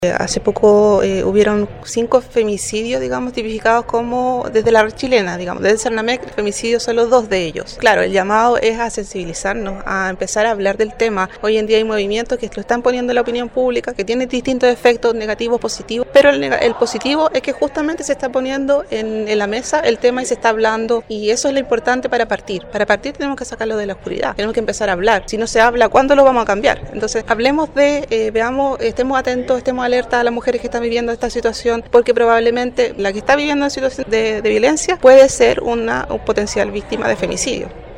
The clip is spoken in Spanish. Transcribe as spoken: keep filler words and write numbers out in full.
Hace poco eh, hubieron cinco femicidios, digamos, tipificados como desde la red chilena, digamos, desde Cernamec, el femicidio solo dos de ellos. Claro, el llamado es a sensibilizarnos, a empezar a hablar del tema. Hoy en día hay movimientos que lo están poniendo en la opinión pública, que tienen distintos efectos negativos, positivos, pero el, el positivo es que justamente se está poniendo en, en la mesa el tema y se está hablando, y eso es lo importante para partir. Para partir tenemos que sacarlo de la oscuridad, tenemos que empezar a hablar. Si no se habla, ¿cuándo lo vamos a cambiar? Entonces, hablemos de, eh, veamos, estemos atentos, estemos alerta a las mujeres que están viviendo esta situación, porque probablemente la que está viviendo en situación de, de violencia puede ser una, una potencial víctima de femicidio.